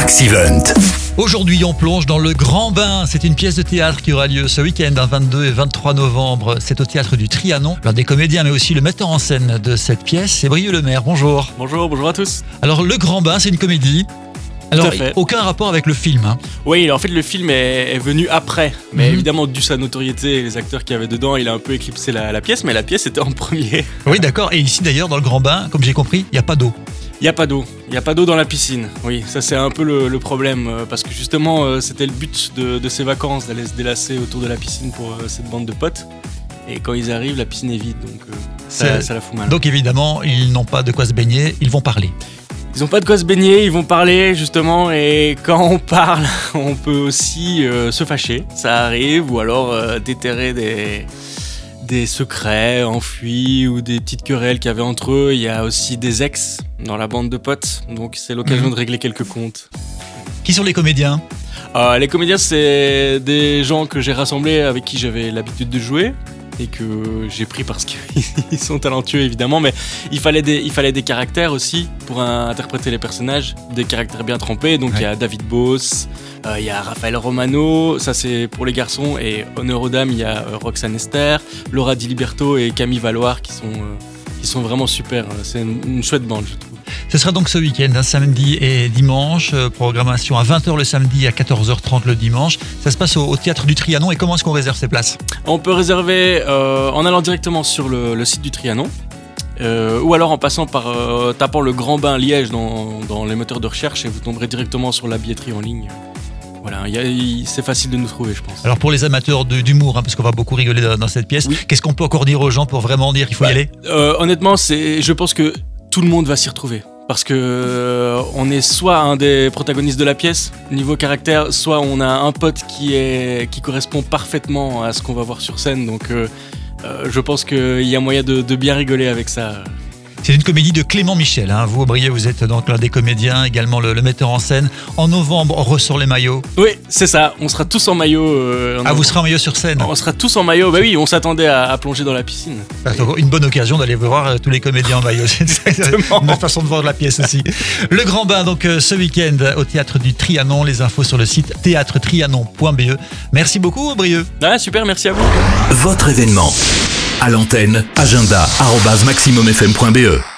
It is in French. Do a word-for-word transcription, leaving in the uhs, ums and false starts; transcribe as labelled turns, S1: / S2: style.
S1: Maxivent.
S2: Aujourd'hui, on plonge dans le Grand Bain. C'est une pièce de théâtre qui aura lieu ce week-end, hein, vingt-deux et vingt-trois novembre. C'est au théâtre du Trianon. L'un des comédiens, mais aussi le metteur en scène de cette pièce, c'est Brieux Lemaire. Bonjour.
S3: Bonjour, bonjour à tous.
S2: Alors, le Grand Bain, c'est une comédie. Alors,
S3: Tout à fait.
S2: Aucun rapport avec le film. Hein.
S3: Oui, en fait, le film est, est venu après. Mais
S2: Mhm.
S3: évidemment, dû sa notoriété et les acteurs qu'il y avait dedans, il a un peu éclipsé la, la pièce. Mais la pièce était en premier.
S2: Oui, d'accord. Et ici, d'ailleurs, dans le Grand Bain, comme j'ai compris, il n'y a pas d'eau.
S3: Il n'y a pas d'eau. Il n'y a pas d'eau dans la piscine. Oui, ça c'est un peu le, le problème. euh, Parce que justement, euh, c'était le but de, de ces vacances, d'aller se délasser autour de la piscine pour euh, cette bande de potes. Et quand ils arrivent, la piscine est vide. Donc euh, ça,
S2: C'est-
S3: ça la fout mal.
S2: Donc, évidemment, ils n'ont pas de quoi se baigner. Ils vont parler.
S3: Ils ont pas de quoi se baigner, ils vont parler justement, et quand on parle, on peut aussi euh, se fâcher, ça arrive, ou alors euh, déterrer des, des secrets enfuis ou des petites querelles qu'il y avait entre eux. Il y a aussi des ex dans la bande de potes, donc c'est l'occasion
S2: Mhm.
S3: de régler quelques comptes.
S2: Qui sont les comédiens ?
S3: Euh, les comédiens, c'est des gens que j'ai rassemblés avec qui j'avais l'habitude de jouer et que j'ai pris parce qu'ils sont talentueux évidemment, mais il fallait des, il fallait des caractères aussi pour euh, interpréter les personnages, des caractères bien trempés. Donc il
S2: Ouais.
S3: y a David Boss, euh, il y a Raphaël Romano, ça c'est pour les garçons, et honneur aux dames, il y a euh, Roxane Esther, Laura Di Liberto et Camille Valoir qui sont, euh, qui sont vraiment super. C'est une, une chouette bande, je trouve.
S2: Ce sera donc ce week-end, hein, samedi et dimanche. Euh, programmation à vingt heures le samedi, à quatorze heures trente le dimanche. Ça se passe au, au théâtre du Trianon. Et comment est-ce qu'on réserve ses places ?
S3: On peut réserver euh, en allant directement sur le, le site du Trianon, euh, ou alors en passant par euh, tapant le Grand Bain Liège dans, dans les moteurs de recherche, et vous tomberez directement sur la billetterie en ligne. Voilà, il y a- il- c'est facile de nous trouver, je pense.
S2: Alors pour les amateurs de- d'humour, hein, parce qu'on va beaucoup rigoler dans, dans cette pièce,
S3: Oui.
S2: qu'est-ce qu'on peut encore dire aux gens pour vraiment dire qu'il faut y
S3: Bah,
S2: aller ?
S3: Euh, honnêtement, c'est, je pense que tout le monde va s'y retrouver. Parce que euh, on est soit un des protagonistes de la pièce, niveau caractère, soit on a un pote qui, est, qui correspond parfaitement à ce qu'on va voir sur scène. Donc euh, euh, je pense qu'il y a moyen de, de bien rigoler avec ça.
S2: C'est une comédie de Clément Michel. Hein. Vous, Brieux, vous êtes donc l'un des comédiens, également le, le metteur en scène. En novembre, on ressort les maillots.
S3: Oui, c'est ça, on sera tous en maillot. euh, en
S2: Ah, vous
S3: novembre.
S2: serez en maillot sur scène.
S3: On sera tous en maillot, bah oui, on s'attendait à, à plonger dans la piscine.
S2: C'est une bonne occasion d'aller voir euh, tous les comédiens en maillot. C'est
S3: Exactement.
S2: une façon de voir la pièce aussi. Le Grand Bain, donc euh, ce week-end au théâtre du Trianon. Les infos sur le site théâtre trianon point b e. Merci beaucoup, Brieux.
S3: Ah, super, merci à vous.
S1: Votre événement. À l'antenne, agenda arobase maximum f m point b e.